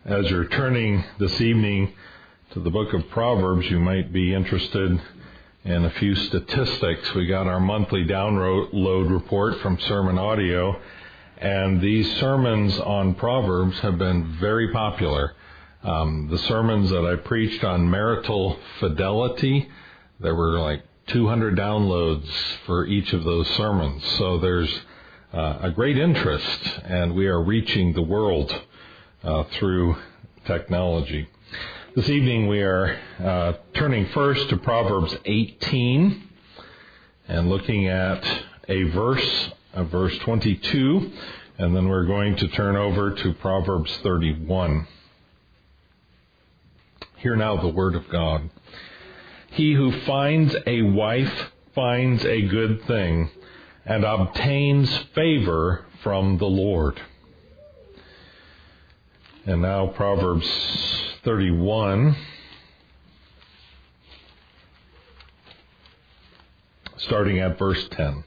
As you're turning this evening to the book of Proverbs, you might be interested in a few statistics. We got our monthly download report from Sermon Audio, and these sermons on Proverbs have been very popular. The sermons that I preached on marital fidelity, there were like 200 downloads for each of those sermons. So there's a great interest, and we are reaching the world through technology. This evening we are turning first to Proverbs 18 and looking at verse 22, and then we're going to turn over to Proverbs 31. Hear now the word of God. He who finds a wife finds a good thing and obtains favor from the Lord. And now Proverbs 31, starting at verse 10.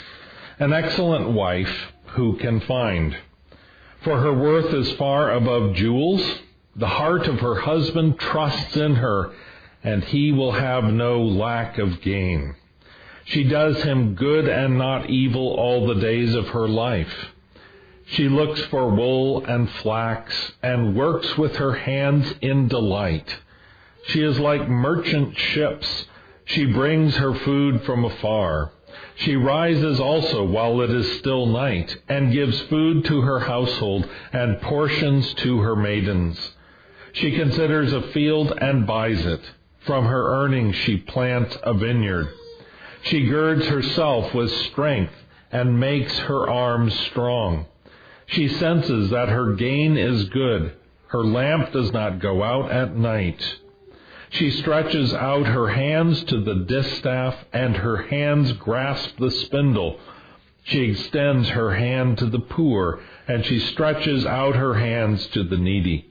An excellent wife who can find? For her worth is far above jewels. The heart of her husband trusts in her, and he will have no lack of gain. She does him good and not evil all the days of her life. She looks for wool and flax and works with her hands in delight. She is like merchant ships. She brings her food from afar. She rises also while it is still night and gives food to her household and portions to her maidens. She considers a field and buys it. From her earnings she plants a vineyard. She girds herself with strength and makes her arms strong. She senses that her gain is good. Her lamp does not go out at night. She stretches out her hands to the distaff, and her hands grasp the spindle. She extends her hand to the poor, and she stretches out her hands to the needy.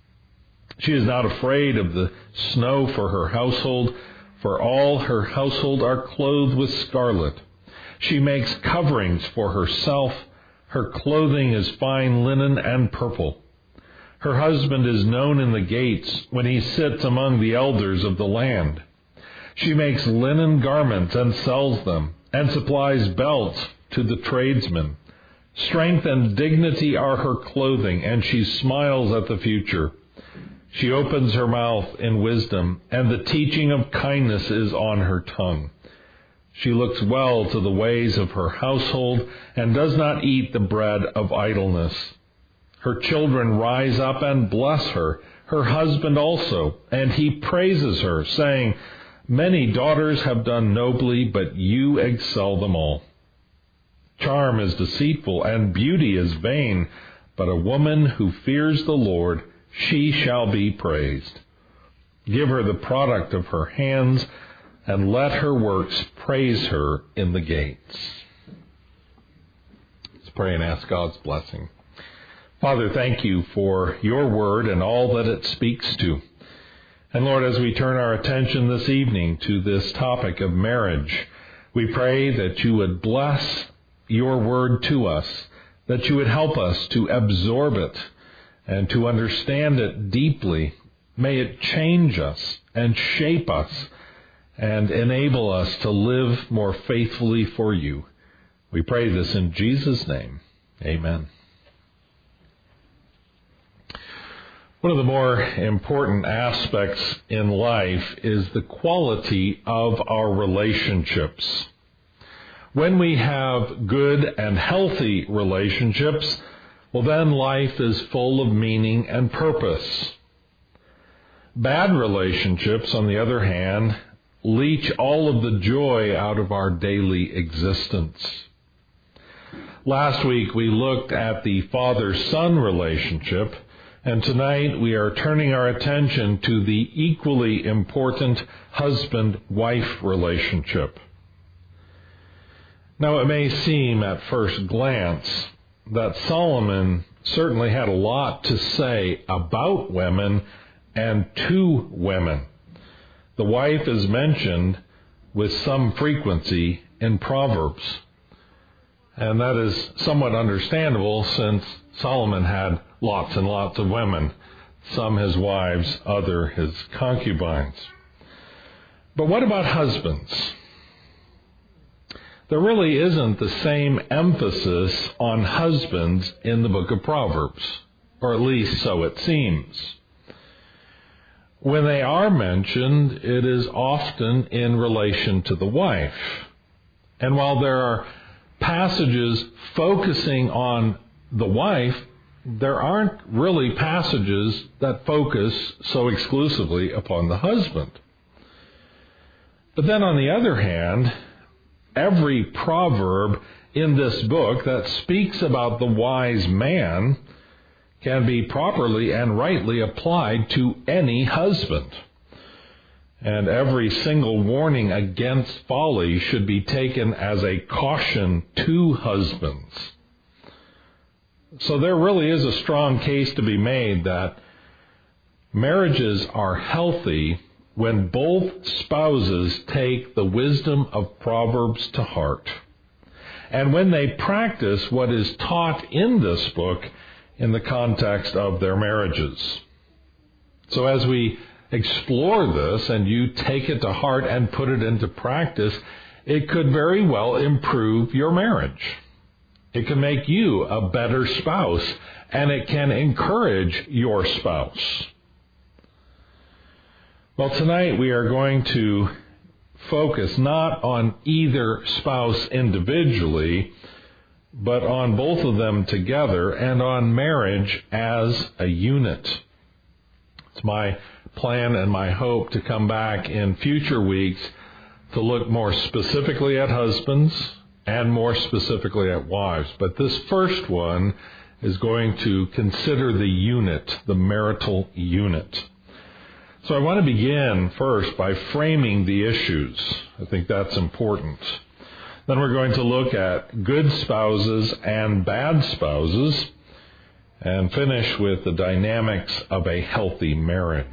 She is not afraid of the snow for her household, for all her household are clothed with scarlet. She makes coverings for herself. Her clothing is fine linen and purple. Her husband is known in the gates when he sits among the elders of the land. She makes linen garments and sells them, and supplies belts to the tradesmen. Strength and dignity are her clothing, and she smiles at the future. She opens her mouth in wisdom, and the teaching of kindness is on her tongue. She looks well to the ways of her household and does not eat the bread of idleness. Her children rise up and bless her, her husband also, and he praises her, saying, Many daughters have done nobly, but you excel them all. Charm is deceitful and beauty is vain, but a woman who fears the Lord, she shall be praised. Give her the product of her hands, and let her works praise her in the gates. Let's pray and ask God's blessing. Father, thank you for your word and all that it speaks to. And Lord, as we turn our attention this evening to this topic of marriage, we pray that you would bless your word to us, that you would help us to absorb it and to understand it deeply. May it change us and shape us and enable us to live more faithfully for you. We pray this in Jesus' name. Amen. One of the more important aspects in life is the quality of our relationships. When we have good and healthy relationships, well, then life is full of meaning and purpose. Bad relationships, on the other hand, leach all of the joy out of our daily existence. Last week we looked at the father-son relationship, and tonight we are turning our attention to the equally important husband-wife relationship. Now, it may seem at first glance that Solomon certainly had a lot to say about women and to women. The wife is mentioned with some frequency in Proverbs. And that is somewhat understandable since Solomon had lots and lots of women. some his wives, other his concubines. But what about husbands? There really isn't the same emphasis on husbands in the book of Proverbs, or at least so it seems. When they are mentioned, it is often in relation to the wife. And while there are passages focusing on the wife, there aren't really passages that focus so exclusively upon the husband. But then on the other hand, every proverb in this book that speaks about the wise man can be properly and rightly applied to any husband. And every single warning against folly should be taken as a caution to husbands. So there really is a strong case to be made that marriages are healthy when both spouses take the wisdom of Proverbs to heart, and when they practice what is taught in this book in the context of their marriages. So as we explore this and you take it to heart and put it into practice, it could very well improve your marriage. It can make you a better spouse, and it can encourage your spouse. Well, tonight we are going to focus not on either spouse individually, but on both of them together and on marriage as a unit. It's my plan and my hope to come back in future weeks to look more specifically at husbands and more specifically at wives. But this first one is going to consider the unit, the marital unit. So I want to begin first by framing the issues. I think that's important. Then we're going to look at good spouses and bad spouses, and finish with the dynamics of a healthy marriage.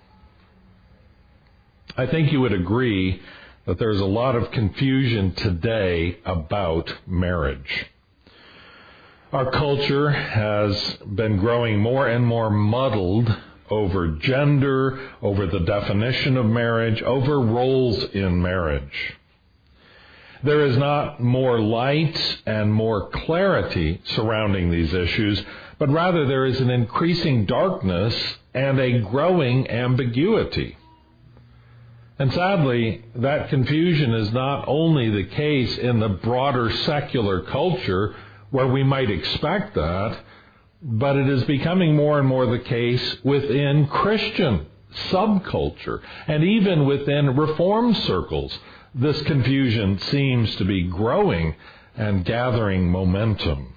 I think you would agree that there's a lot of confusion today about marriage. Our culture has been growing more and more muddled over gender, over the definition of marriage, over roles in marriage. There is not more light and more clarity surrounding these issues, but rather there is an increasing darkness and a growing ambiguity. And sadly, that confusion is not only the case in the broader secular culture, where we might expect that, but it is becoming more and more the case within Christian subculture, and even within Reformed circles. This confusion seems to be growing and gathering momentum.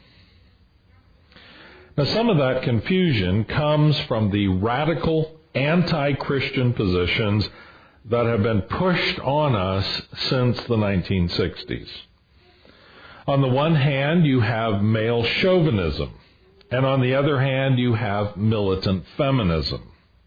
Now, some of that confusion comes from the radical anti-Christian positions that have been pushed on us since the 1960s. On the one hand, you have male chauvinism, and on the other hand, you have militant feminism.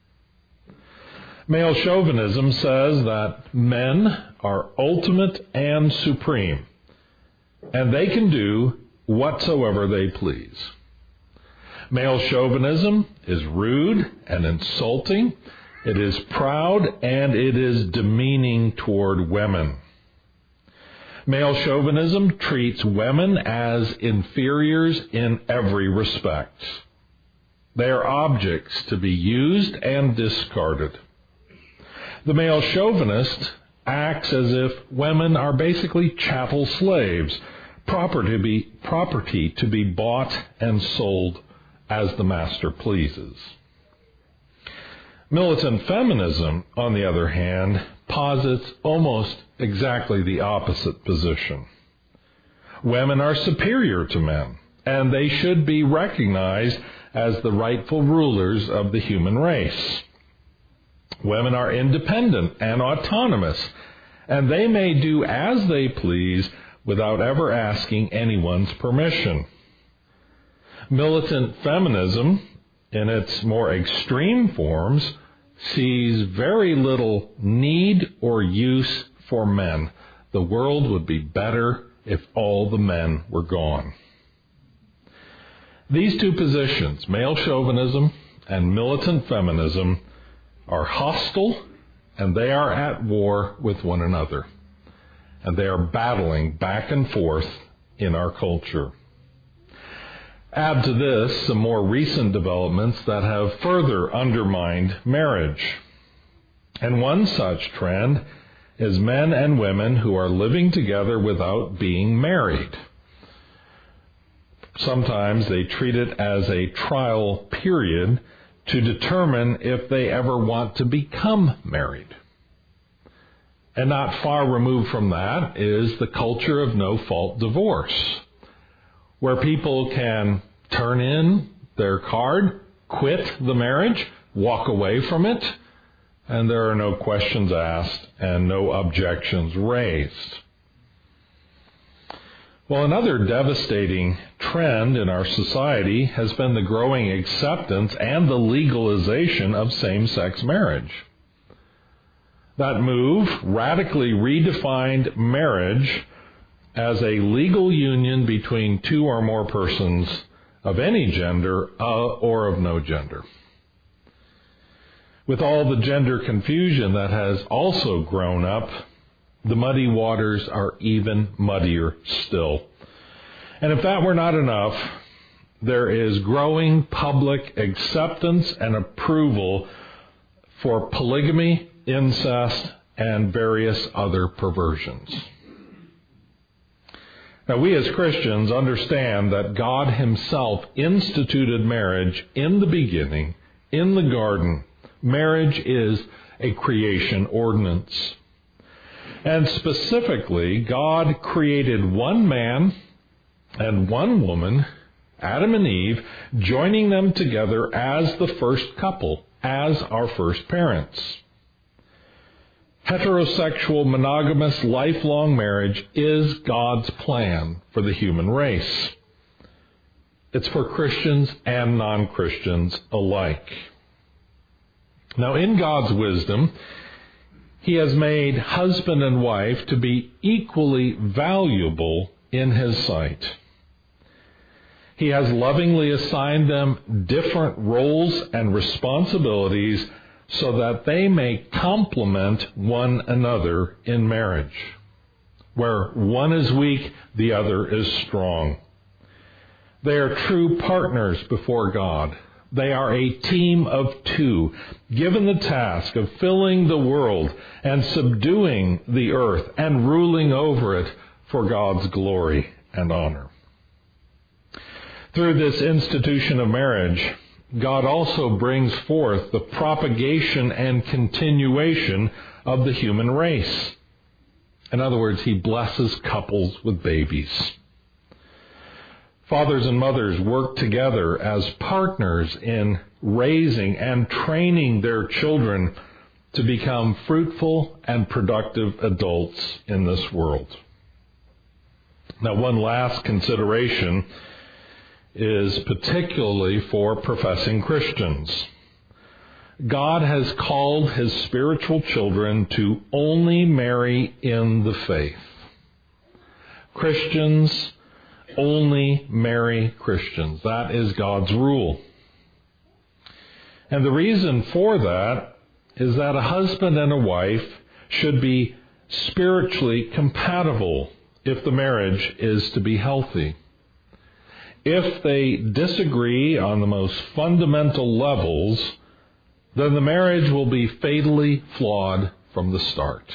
Male chauvinism says that men are ultimate and supreme, and they can do whatsoever they please. Male chauvinism is rude and insulting. It is proud, and it is demeaning toward women. Male chauvinism treats women as inferiors in every respect. They are objects to be used and discarded. The male chauvinist acts as if women are basically chattel slaves, property to be bought and sold as the master pleases. Militant feminism, on the other hand, posits almost exactly the opposite position. Women are superior to men, and they should be recognized as the rightful rulers of the human race. Women are independent and autonomous, and they may do as they please without ever asking anyone's permission. Militant feminism, in its more extreme forms, sees very little need or use for men. The world would be better if all the men were gone. These two positions, male chauvinism and militant feminism are hostile, and they are at war with one another. And they are battling back and forth in our culture. Add to this some more recent developments that have further undermined marriage. And one such trend is men and women who are living together without being married. Sometimes they treat it as a trial period to determine if they ever want to become married. And not far removed from that is the culture of no-fault divorce, where people can turn in their card, quit the marriage, walk away from it, and there are no questions asked and no objections raised. Well, another devastating trend in our society has been the growing acceptance and the legalization of same-sex marriage. That move radically redefined marriage as a legal union between two or more persons of any gender or of no gender. With all the gender confusion that has also grown up, the muddy waters are even muddier still. And if that were not enough, there is growing public acceptance and approval for polygamy, incest, and various other perversions. Now, we as Christians understand that God Himself instituted marriage in the beginning, in the garden. Marriage is a creation ordinance. And specifically, God created one man and one woman, Adam and Eve, joining them together as the first couple, as our first parents. Heterosexual, monogamous, lifelong marriage is God's plan for the human race. It's for Christians and non-Christians alike. Now, in God's wisdom, He has made husband and wife to be equally valuable in His sight. He has lovingly assigned them different roles and responsibilities so that they may complement one another in marriage. Where one is weak, the other is strong. They are true partners before God. They are a team of two, given the task of filling the world and subduing the earth and ruling over it for God's glory and honor. Through this institution of marriage, God also brings forth the propagation and continuation of the human race. In other words, He blesses couples with babies. Fathers and mothers work together as partners in raising and training their children to become fruitful and productive adults in this world. Now, one last consideration is particularly for professing Christians. God has called His spiritual children to only marry in the faith. Christians only marry Christians. That is God's rule. And the reason for that is that a husband and a wife should be spiritually compatible if the marriage is to be healthy. If they disagree on the most fundamental levels, then the marriage will be fatally flawed from the start.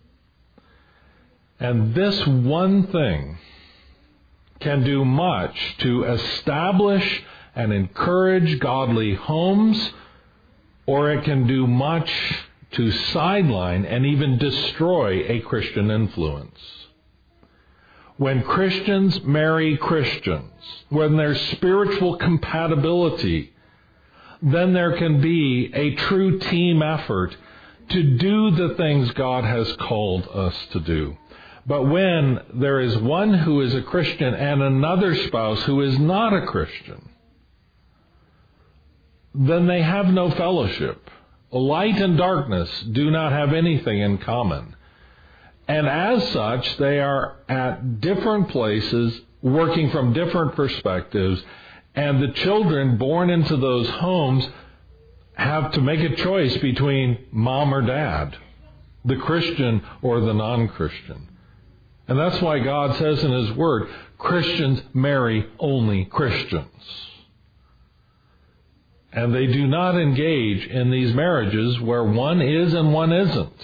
And this one thing can do much to establish and encourage godly homes, or it can do much to sideline and even destroy a Christian influence. When Christians marry Christians, when there's spiritual compatibility, then there can be a true team effort to do the things God has called us to do. But when there is one who is a Christian and another spouse who is not a Christian, then they have no fellowship. Light and darkness do not have anything in common. And as such, they are at different places, working from different perspectives, and the children born into those homes have to make a choice between mom or dad, the Christian or the non-Christian. And that's why God says in His Word, Christians marry only Christians. And they do not engage in these marriages where one is and one isn't.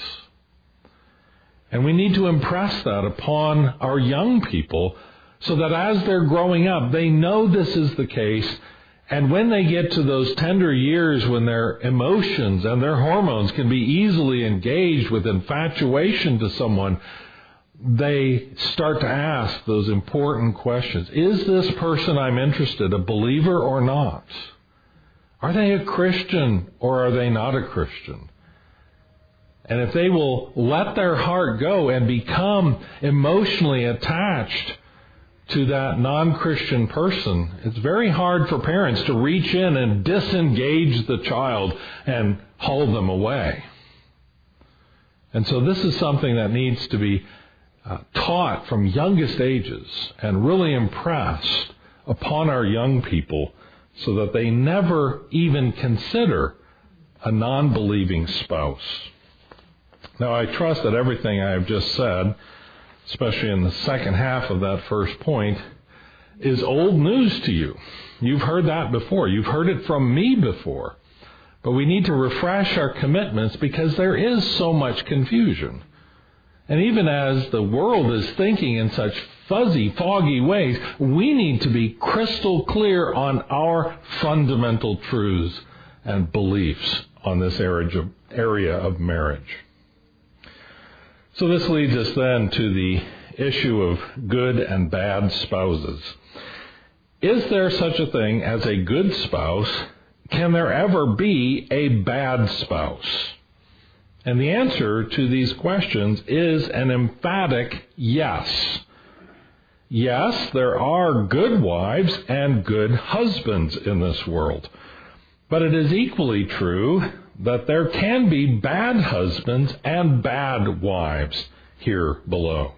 And we need to impress that upon our young people so that as they're growing up, they know this is the case. And when they get to those tender years when their emotions and their hormones can be easily engaged with infatuation to someone, they start to ask those important questions. Is this person I'm interested in a believer or not? Are they a Christian or are they not a Christian? And if they will let their heart go and become emotionally attached to that non-Christian person, it's very hard for parents to reach in and disengage the child and haul them away. And so this is something that needs to be taught from youngest ages and really impressed upon our young people so that they never even consider a non-believing spouse. Now, I trust that everything I have just said, especially in the second half of that first point, is old news to you. You've heard that before. You've heard it from me before. But we need to refresh our commitments because there is so much confusion. And even as the world is thinking in such fuzzy, foggy ways, we need to be crystal clear on our fundamental truths and beliefs on this area of marriage. So this leads us then to the issue of good and bad spouses. Is there such a thing as a good spouse? Can there ever be a bad spouse? And the answer to these questions is an emphatic yes. Yes, there are good wives and good husbands in this world. But it is equally true that there can be bad husbands and bad wives here below.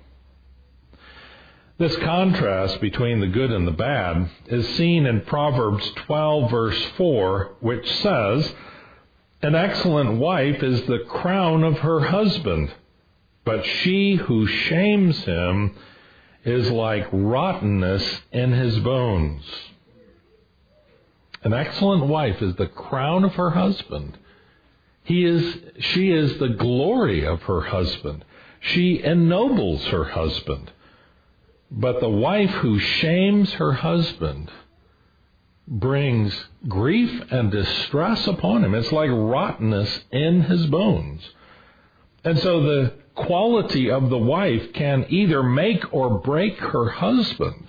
This contrast between the good and the bad is seen in Proverbs 12, verse 4, which says, "An excellent wife is the crown of her husband, but she who shames him is like rottenness in his bones." An excellent wife is the crown of her husband. She is the glory of her husband. She ennobles her husband. But the wife who shames her husband brings grief and distress upon him. It's like rottenness in his bones. And so the quality of the wife can either make or break her husband.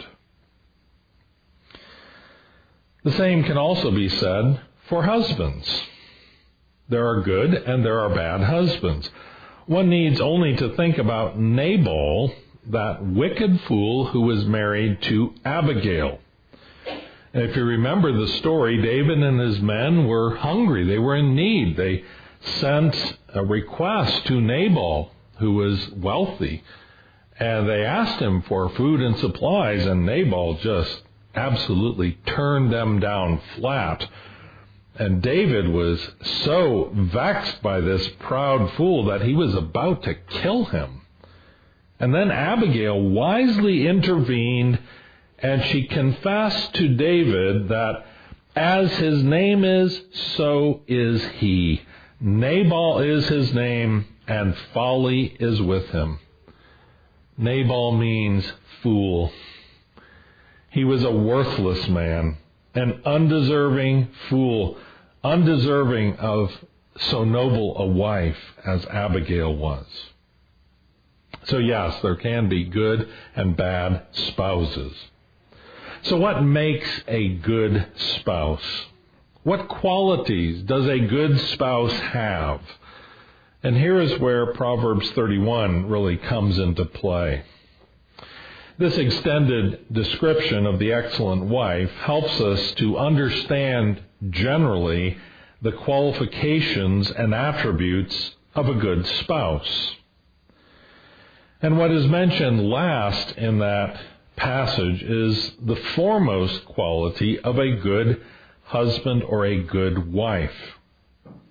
The same can also be said for husbands. There are good and there are bad husbands. One needs only to think about Nabal, that wicked fool who was married to Abigail. And if you remember the story, David and his men were hungry. They were in need. They sent a request to Nabal, who was wealthy, and they asked him for food and supplies, and Nabal just absolutely turned them down flat. And David was so vexed by this proud fool that he was about to kill him. And then Abigail wisely intervened, and she confessed to David that as his name is, so is he. Nabal is his name, and folly is with him. Nabal means fool. He was a worthless man, an undeserving fool, undeserving of so noble a wife as Abigail was. So yes, there can be good and bad spouses. So what makes a good spouse? What qualities does a good spouse have? And here is where Proverbs 31 really comes into play. This extended description of the excellent wife helps us to understand generally the qualifications and attributes of a good spouse. And what is mentioned last in that passage is the foremost quality of a good husband or a good wife.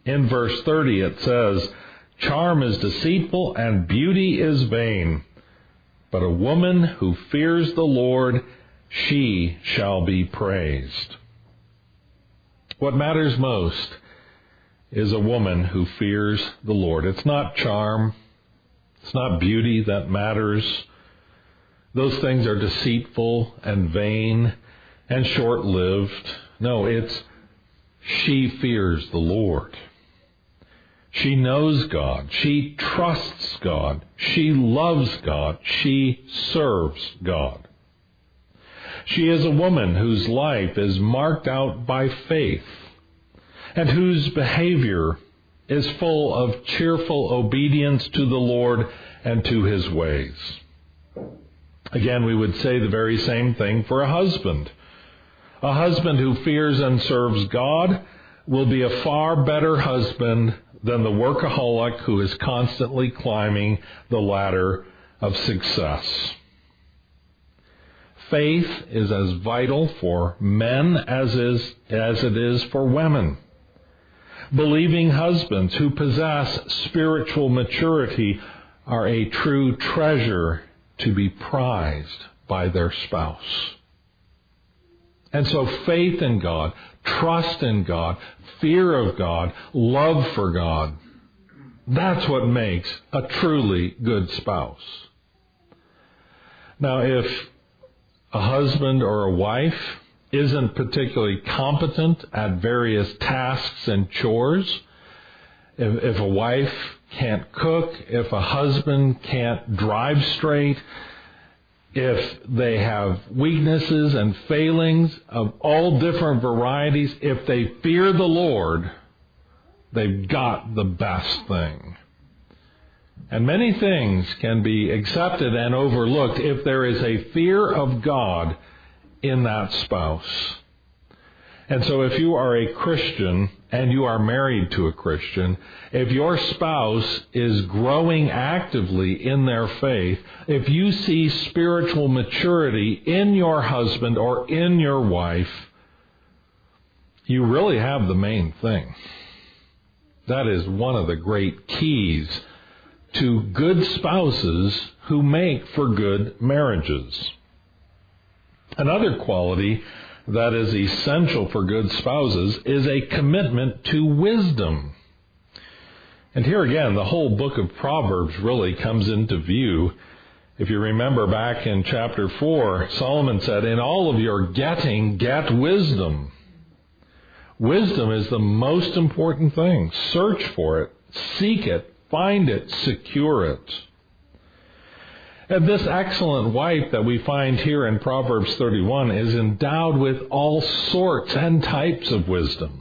In verse 30 it says, "Charm is deceitful and beauty is vain, but a woman who fears the Lord, she shall be praised." What matters most is a woman who fears the Lord. It's not charm. It's not beauty that matters. Those things are deceitful and vain and short-lived. No, it's she fears the Lord. She knows God. She trusts God. She loves God. She serves God. She is a woman whose life is marked out by faith and whose behavior is full of cheerful obedience to the Lord and to His ways. Again, we would say the very same thing for a husband. A husband who fears and serves God will be a far better husband than the workaholic who is constantly climbing the ladder of success. Faith is as vital for men as it is for women. Believing husbands who possess spiritual maturity are a true treasure to be prized by their spouse. And so faith in God, trust in God, fear of God, love for God, that's what makes a truly good spouse. Now, if a husband or a wife isn't particularly competent at various tasks and chores, if a wife can't cook, if a husband can't drive straight, if they have weaknesses and failings of all different varieties, if they fear the Lord, they've got the best thing. And many things can be accepted and overlooked if there is a fear of God in that spouse. And so if you are a Christian and you are married to a Christian, if your spouse is growing actively in their faith, if you see spiritual maturity in your husband or in your wife, you really have the main thing. That is one of the great keys to good spouses who make for good marriages. Another quality that is essential for good spouses is a commitment to wisdom. And here again, the whole book of Proverbs really comes into view. If you remember back in chapter 4, Solomon said, "In all of your getting, get wisdom." Wisdom is the most important thing. Search for it, seek it, find it, secure it. And this excellent wife that we find here in Proverbs 31 is endowed with all sorts and types of wisdom.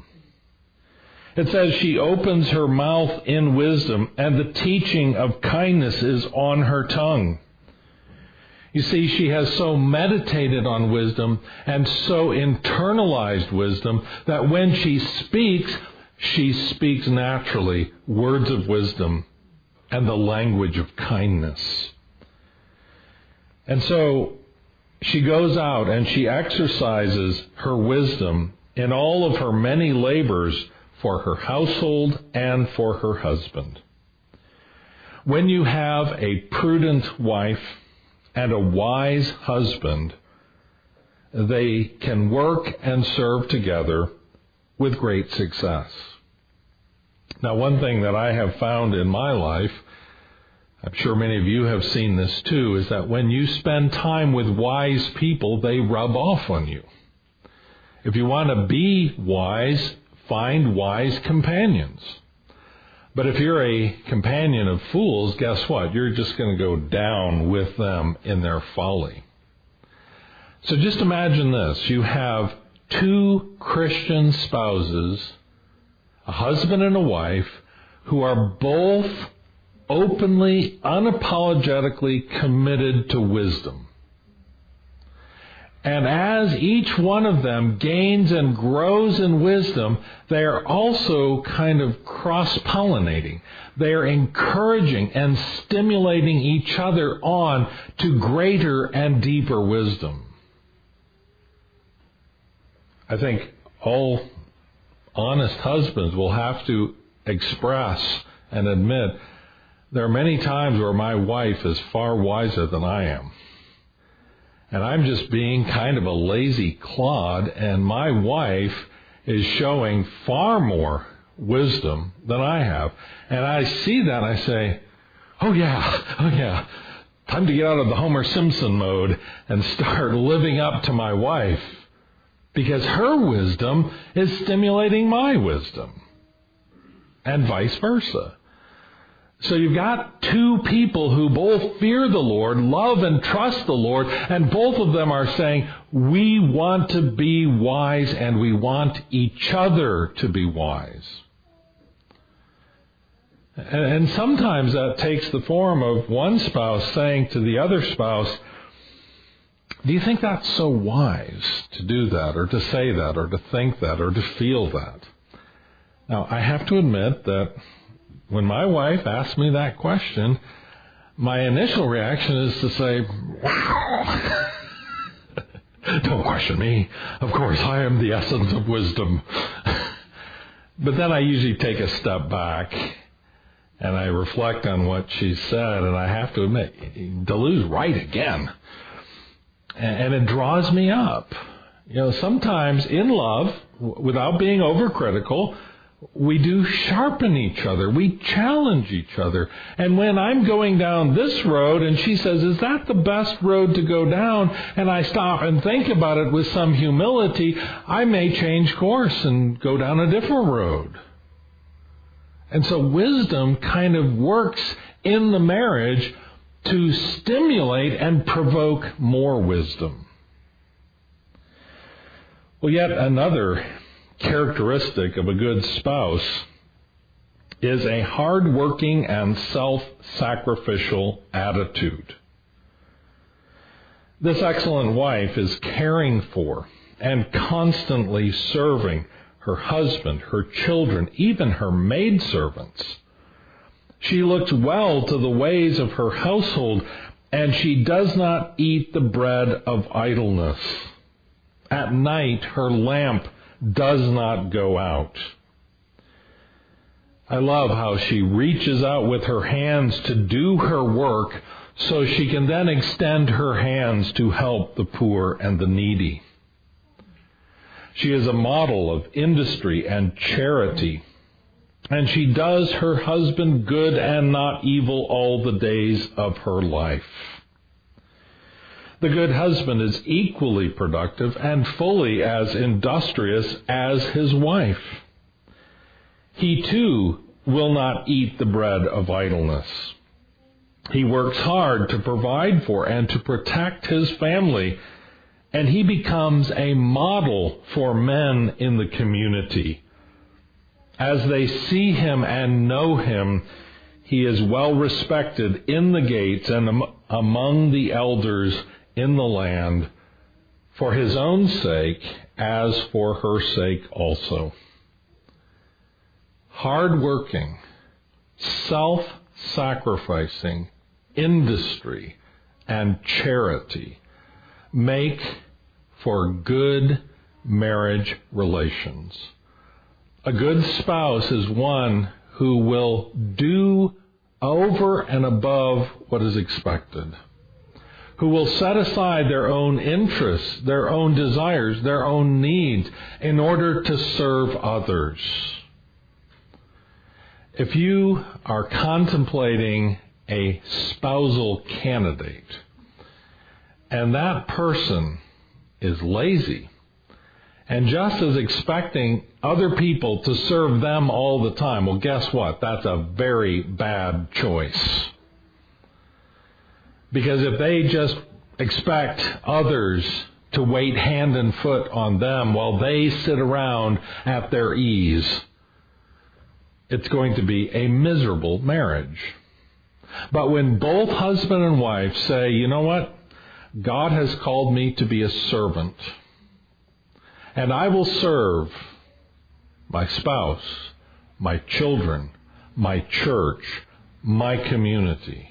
It says she opens her mouth in wisdom, and the teaching of kindness is on her tongue. You see, she has so meditated on wisdom and so internalized wisdom that when she speaks naturally words of wisdom and the language of kindness. And so she goes out and she exercises her wisdom in all of her many labors for her household and for her husband. When you have a prudent wife and a wise husband, they can work and serve together with great success. Now, one thing that I have found in my life, I'm sure many of you have seen this too, is that when you spend time with wise people, they rub off on you. If you want to be wise, find wise companions. But if you're a companion of fools, guess what? You're just going to go down with them in their folly. So just imagine this. You have two Christian spouses, a husband and a wife, who are both openly, unapologetically committed to wisdom. And as each one of them gains and grows in wisdom, they are also kind of cross-pollinating. They are encouraging and stimulating each other on to greater and deeper wisdom. I think all honest husbands will have to express and admit there are many times where my wife is far wiser than I am. And I'm just being kind of a lazy clod, and my wife is showing far more wisdom than I have. And I see that and I say, oh yeah, time to get out of the Homer Simpson mode and start living up to my wife, because her wisdom is stimulating my wisdom, and vice versa. So you've got two people who both fear the Lord, love and trust the Lord, and both of them are saying, we want to be wise and we want each other to be wise. And sometimes that takes the form of one spouse saying to the other spouse, do you think that's so wise to do that, or to say that, or to think that, or to feel that? Now, I have to admit that when my wife asks me that question, my initial reaction is to say, wow, don't question me. Of course, I am the essence of wisdom. But then I usually take a step back and I reflect on what she said, and I have to admit, Delu's right again. And it draws me up. Sometimes in love, without being overcritical, we do sharpen each other. We challenge each other. And when I'm going down this road and she says, is that the best road to go down? And I stop and think about it with some humility, I may change course and go down a different road. And so wisdom kind of works in the marriage to stimulate and provoke more wisdom. Well, yet another characteristic of a good spouse is a hard-working and self-sacrificial attitude. This excellent wife is caring for and constantly serving her husband, her children, even her maidservants. She looks well to the ways of her household, and she does not eat the bread of idleness. At night, her lamp does not go out. I love how she reaches out with her hands to do her work so she can then extend her hands to help the poor and the needy. She is a model of industry and charity, and she does her husband good and not evil all the days of her life. The good husband is equally productive and fully as industrious as his wife. He too will not eat the bread of idleness. He works hard to provide for and to protect his family, and he becomes a model for men in the community. As they see him and know him, he is well respected in the gates and among the elders in the land, for his own sake as for her sake also. Hard-working, self-sacrificing industry and charity make for good marriage relations. A good spouse is one who will do over and above what is expected, who will set aside their own interests, their own desires, their own needs in order to serve others. If you are contemplating a spousal candidate and that person is lazy and just is expecting other people to serve them all the time, well, guess what? That's a very bad choice. Because if they just expect others to wait hand and foot on them while they sit around at their ease, it's going to be a miserable marriage. But when both husband and wife say, you know what? God has called me to be a servant, and I will serve my spouse, my children, my church, my community.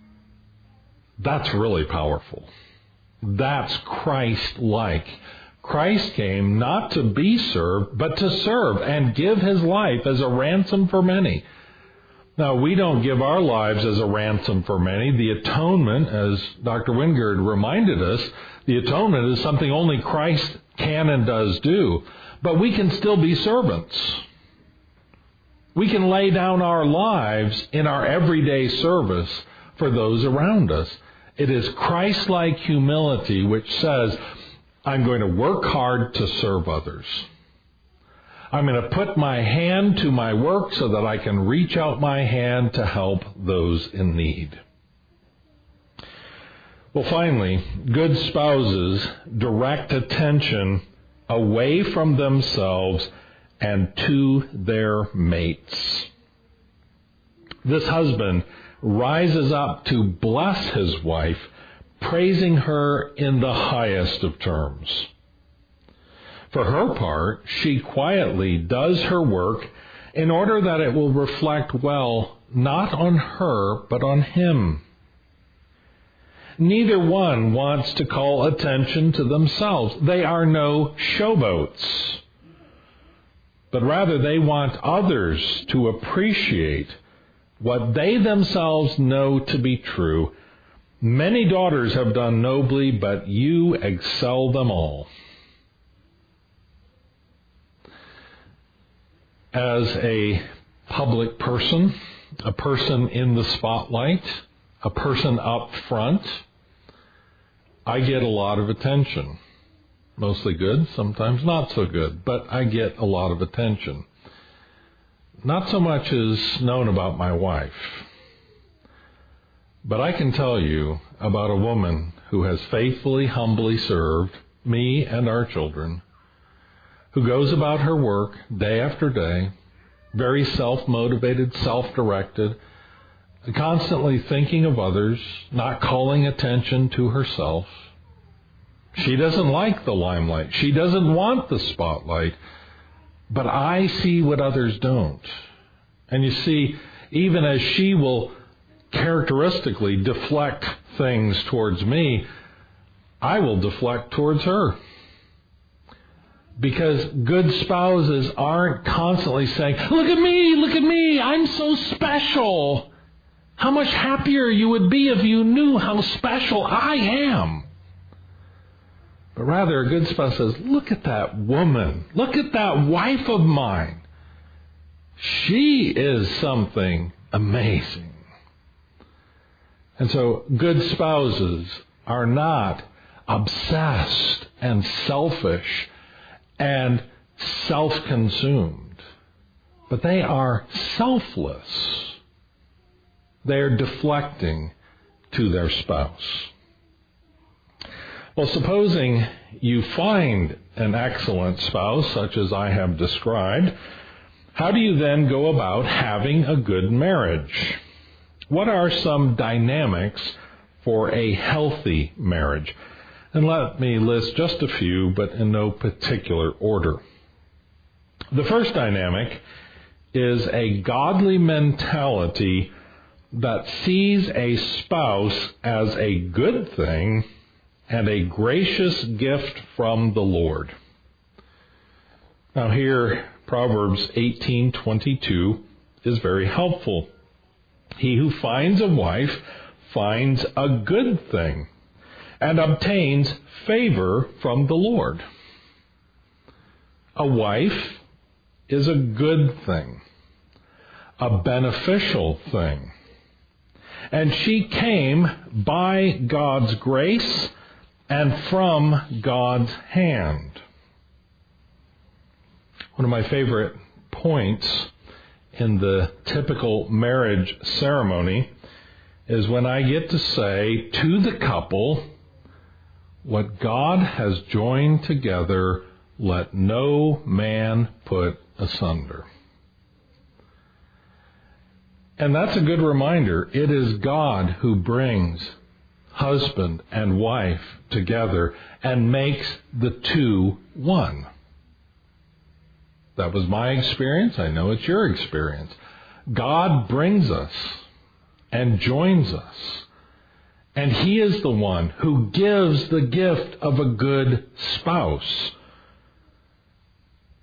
That's really powerful. That's Christ-like. Christ came not to be served, but to serve and give his life as a ransom for many. Now, we don't give our lives as a ransom for many. The atonement, as Dr. Wingard reminded us, the atonement is something only Christ can and does do. But we can still be servants. We can lay down our lives in our everyday service for those around us. It is Christ-like humility which says, I'm going to work hard to serve others. I'm going to put my hand to my work so that I can reach out my hand to help those in need. Well, finally, good spouses direct attention away from themselves and to their mates. This husband rises up to bless his wife, praising her in the highest of terms. For her part, she quietly does her work in order that it will reflect well not on her, but on him. Neither one wants to call attention to themselves. They are no showboats, but rather they want others to appreciate what they themselves know to be true. Many daughters have done nobly, but you excel them all. As a public person, a person in the spotlight, a person up front, I get a lot of attention. Mostly good, sometimes not so good, but I get a lot of attention. Not so much is known about my wife, but I can tell you about a woman who has faithfully, humbly served me and our children, who goes about her work day after day, very self-motivated, self-directed, constantly thinking of others, not calling attention to herself. She doesn't like the limelight. She doesn't want the spotlight. But I see what others don't. And you see, even as she will characteristically deflect things towards me, I will deflect towards her. Because good spouses aren't constantly saying, look at me, I'm so special. How much happier you would be if you knew how special I am. But rather, a good spouse says, look at that woman. Look at that wife of mine. She is something amazing. And so, good spouses are not obsessed and selfish and self-consumed, but they are selfless. They are deflecting to their spouse. Well, supposing you find an excellent spouse, such as I have described, how do you then go about having a good marriage? What are some dynamics for a healthy marriage? And let me list just a few, but in no particular order. The first dynamic is a godly mentality that sees a spouse as a good thing and a gracious gift from the Lord. Now here, Proverbs 18:22 is very helpful. He who finds a wife finds a good thing and obtains favor from the Lord. A wife is a good thing, a beneficial thing. And she came by God's grace and from God's hand. One of my favorite points in the typical marriage ceremony is when I get to say to the couple, what God has joined together, let no man put asunder. And that's a good reminder. It is God who brings husband and wife together and makes the two one. That was my experience. I know it's your experience. God brings us and joins us. And He is the one who gives the gift of a good spouse,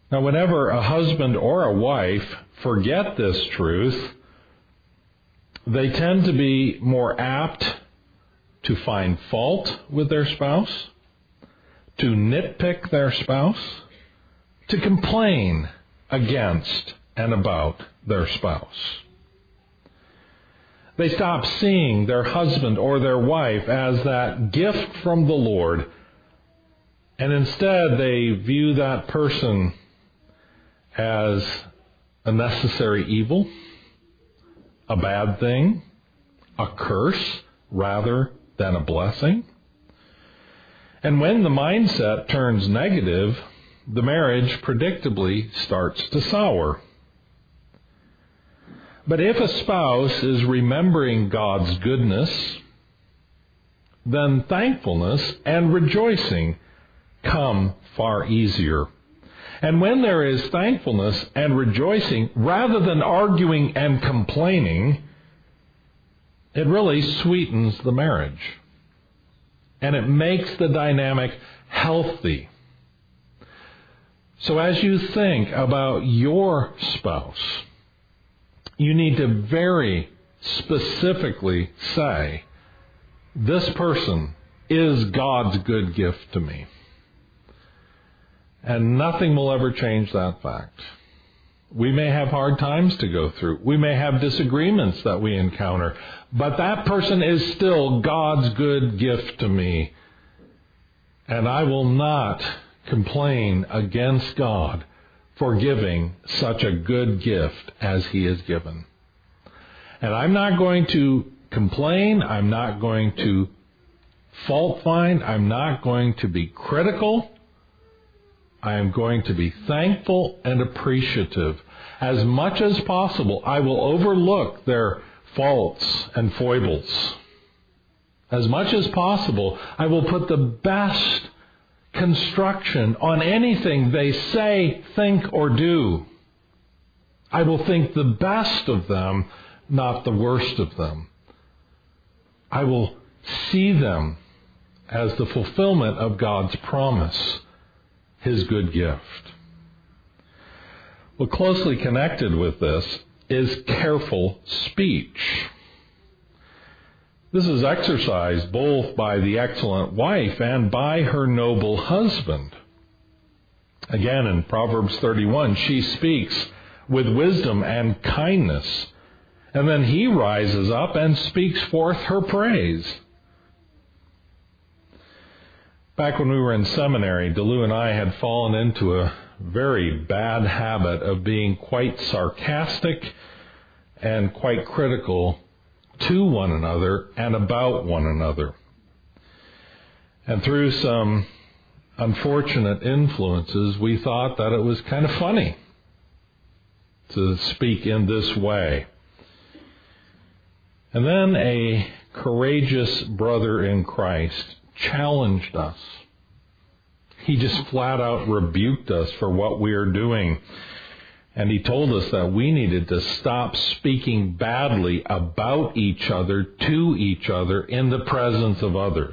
Now, whenever a husband or a wife forget this truth, they tend to be more apt to find fault with their spouse, to nitpick their spouse, to complain against and about their spouse. They stop seeing their husband or their wife as that gift from the Lord, and instead they view that person as a necessary evil, a bad thing, a curse rather than a blessing. And when the mindset turns negative, the marriage predictably starts to sour. But if a spouse is remembering God's goodness, then thankfulness and rejoicing come far easier. And when there is thankfulness and rejoicing, rather than arguing and complaining, it really sweetens the marriage. And it makes the dynamic healthy. So as you think about your spouse, you need to very specifically say, this person is God's good gift to me. And nothing will ever change that fact. We may have hard times to go through. We may have disagreements that we encounter. But that person is still God's good gift to me. And I will not complain against God for giving such a good gift as He has given. And I'm not going to complain. I'm not going to fault find. I'm not going to be critical. I am going to be thankful and appreciative. As much as possible, I will overlook their faults and foibles. As much as possible, I will put the best construction on anything they say, think, or do. I will think the best of them, not the worst of them. I will see them as the fulfillment of God's promise, His good gift. Well, closely connected with this is careful speech. This is exercised both by the excellent wife and by her noble husband. Again, in Proverbs 31, she speaks with wisdom and kindness, and then he rises up and speaks forth her praise. Back when we were in seminary, DeLu and I had fallen into a very bad habit of being quite sarcastic and quite critical to one another and about one another. And through some unfortunate influences, we thought that it was kind of funny to speak in this way. And then a courageous brother in Christ challenged us. He just flat out rebuked us for what we are doing. And he told us that we needed to stop speaking badly about each other, to each other, in the presence of others.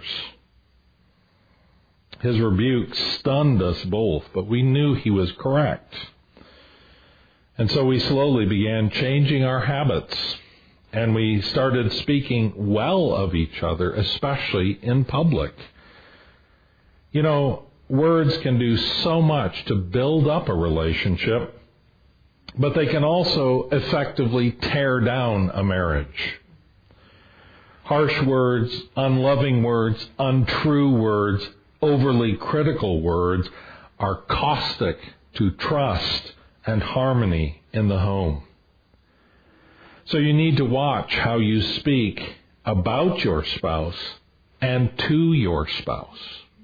His rebuke stunned us both, but we knew he was correct. And so we slowly began changing our habits, and we started speaking well of each other, especially in public. You know, words can do so much to build up a relationship, but they can also effectively tear down a marriage. Harsh words, unloving words, untrue words, overly critical words are caustic to trust and harmony in the home. So you need to watch how you speak about your spouse and to your spouse.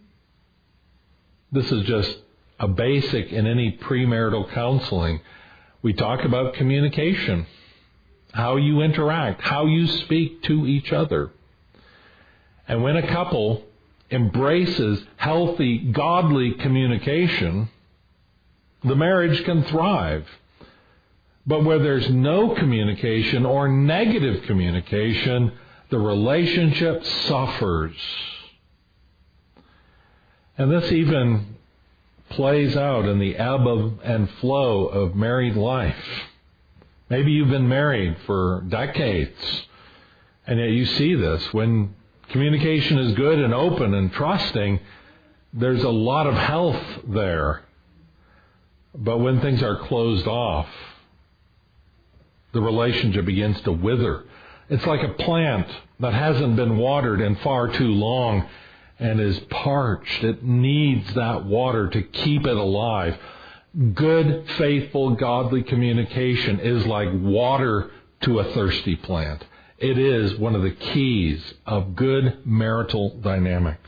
This is just a basic in any premarital counseling. We talk about communication, how you interact, how you speak to each other. And when a couple embraces healthy, godly communication, the marriage can thrive. But where there's no communication or negative communication, the relationship suffers. And this even plays out in the ebb and flow of married life. Maybe you've been married for decades, and yet you see this. When communication is good and open and trusting, there's a lot of health there. But when things are closed off, the relationship begins to wither. It's like a plant that hasn't been watered in far too long and is parched. It needs that water to keep it alive. Good, faithful, godly communication is like water to a thirsty plant. It is one of the keys of good marital dynamics.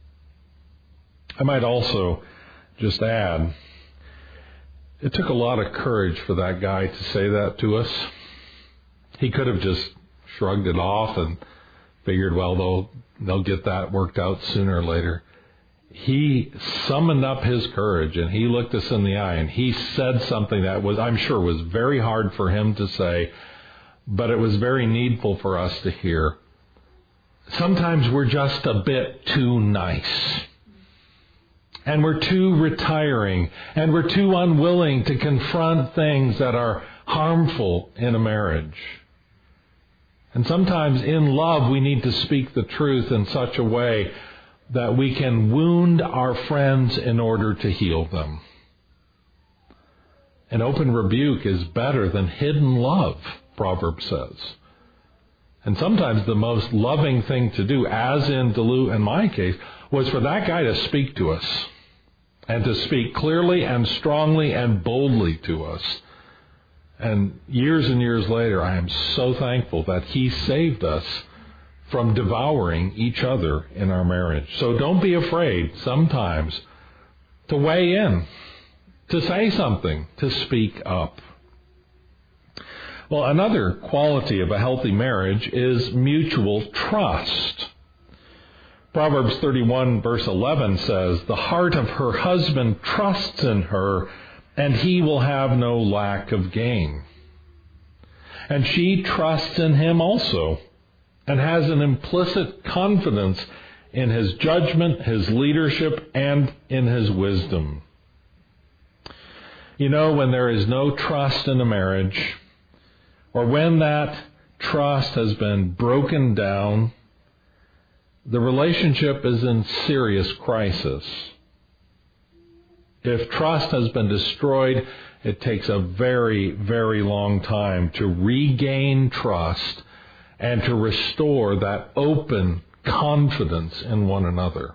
I might also just add, it took a lot of courage for that guy to say that to us. He could have just shrugged it off and figured, well, they'll get that worked out sooner or later. He summoned up his courage and he looked us in the eye and he said something that was, I'm sure, was very hard for him to say, but it was very needful for us to hear. Sometimes we're just a bit too nice. And we're too retiring. And we're too unwilling to confront things that are harmful in a marriage. And sometimes in love we need to speak the truth in such a way that we can wound our friends in order to heal them. An open rebuke is better than hidden love, Proverbs says. And sometimes the most loving thing to do, as in Delu and my case, was for that guy to speak to us. And to speak clearly and strongly and boldly to us. And years later, I am so thankful that he saved us from devouring each other in our marriage. So don't be afraid sometimes to weigh in, to say something, to speak up. Well, another quality of a healthy marriage is mutual trust. Proverbs 31 verse 11 says, "The heart of her husband trusts in her, and he will have no lack of gain. And she trusts in him also, and has an implicit confidence in his judgment, his leadership, and in his wisdom." You know, when there is no trust in a marriage, or when that trust has been broken down, the relationship is in serious crisis. If trust has been destroyed, it takes a very, very long time to regain trust and to restore that open confidence in one another.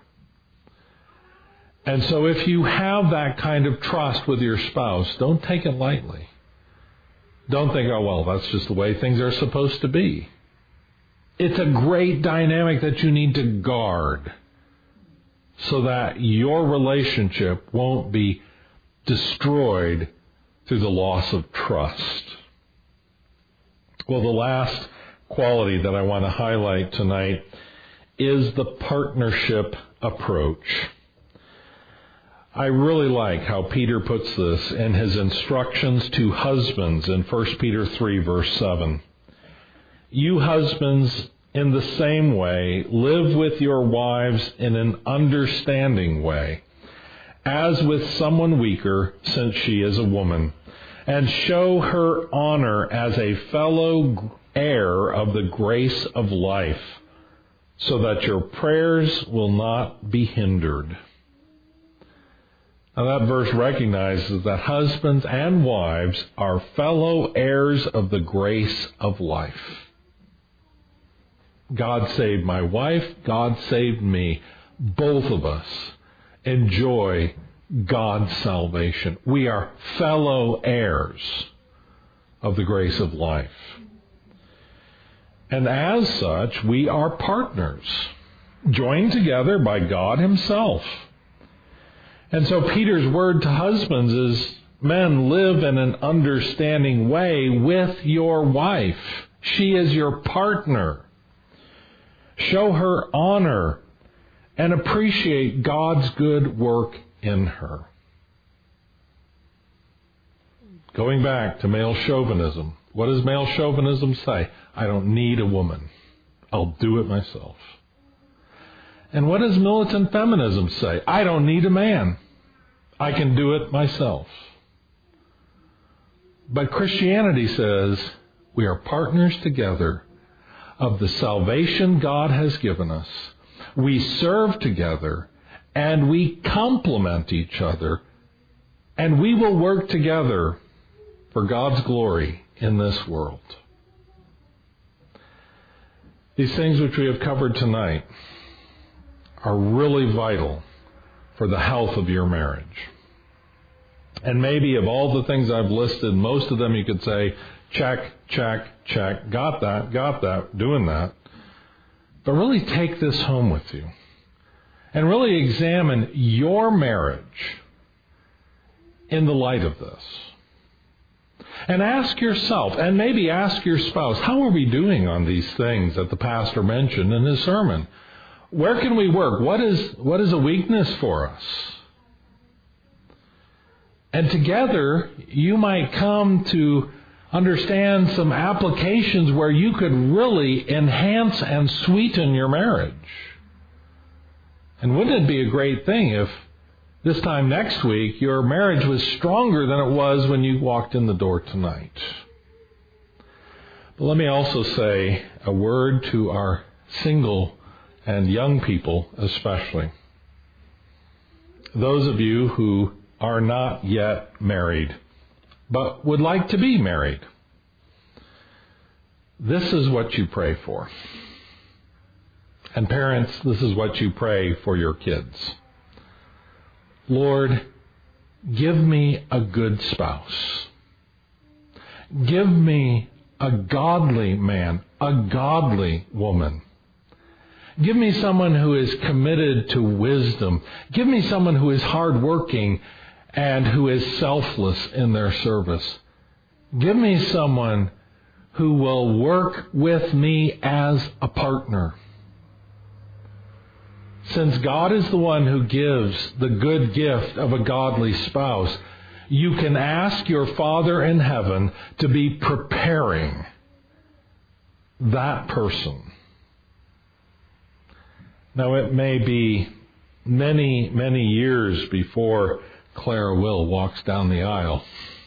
And so if you have that kind of trust with your spouse, don't take it lightly. Don't think, oh, well, that's just the way things are supposed to be. It's a great dynamic that you need to guard so that your relationship won't be destroyed through the loss of trust. Well, the last quality that I want to highlight tonight is the partnership approach. I really like how Peter puts this in his instructions to husbands in 1 Peter 3, verse 7. "You husbands, in the same way, live with your wives in an understanding way, as with someone weaker, since she is a woman, and show her honor as a fellow heir of the grace of life, so that your prayers will not be hindered." Now that verse recognizes that husbands and wives are fellow heirs of the grace of life. God saved my wife, God saved me. Both of us enjoy God's salvation. We are fellow heirs of the grace of life. And as such, we are partners, joined together by God Himself. And so Peter's word to husbands is, men, live in an understanding way with your wife. She is your partner. Show her honor and appreciate God's good work in her. Going back to male chauvinism, what does male chauvinism say? I don't need a woman. I'll do it myself. And what does militant feminism say? I don't need a man. I can do it myself. But Christianity says we are partners together of the salvation God has given us. We serve together, and we complement each other, and we will work together for God's glory in this world. These things which we have covered tonight are really vital for the health of your marriage. And maybe of all the things I've listed, most of them you could say, check, check, check, got that, doing that. But really take this home with you and really examine your marriage in the light of this. And ask yourself, and maybe ask your spouse, how are we doing on these things that the pastor mentioned in his sermon? Where can we work? What is a weakness for us? And together, you might come to understand some applications where you could really enhance and sweeten your marriage. And wouldn't it be a great thing if this time next week your marriage was stronger than it was when you walked in the door tonight? But let me also say a word to our single and young people especially. Those of you who are not yet married, but would like to be married. This is what you pray for. And parents, this is what you pray for your kids. Lord, give me a good spouse. Give me a godly man, a godly woman. Give me someone who is committed to wisdom. Give me someone who is hardworking and who is selfless in their service. Give me someone who will work with me as a partner. Since God is the one who gives the good gift of a godly spouse, you can ask your Father in heaven to be preparing that person. Now, it may be many, many years before Clara Will walks down the aisle.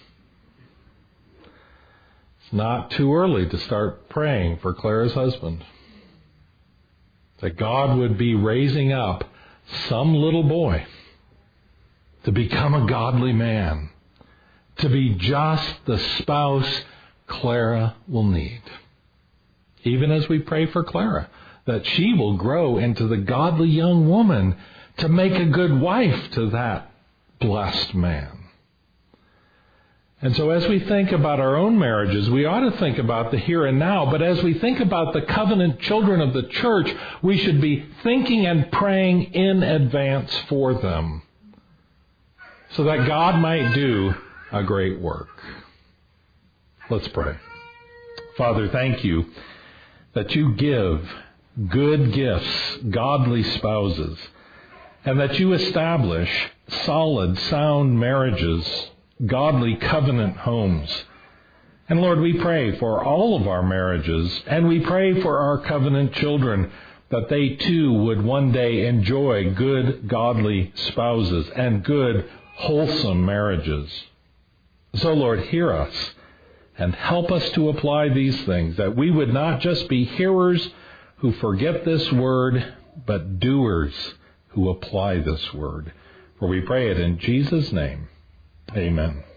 It's not too early to start praying for Clara's husband. That God would be raising up some little boy to become a godly man, to be just the spouse Clara will need. Even as we pray for Clara, that she will grow into the godly young woman to make a good wife to that blessed man. And so as we think about our own marriages, we ought to think about the here and now. But as we think about the covenant children of the church, we should be thinking and praying in advance for them so that God might do a great work. Let's pray. Father, thank you that you give good gifts, godly spouses, and that you establish solid, sound marriages, godly covenant homes. And Lord, we pray for all of our marriages, and we pray for our covenant children, that they too would one day enjoy good, godly spouses and good, wholesome marriages. So Lord, hear us and help us to apply these things, that we would not just be hearers who forget this word, but doers who apply this word. For we pray it in Jesus' name. Amen.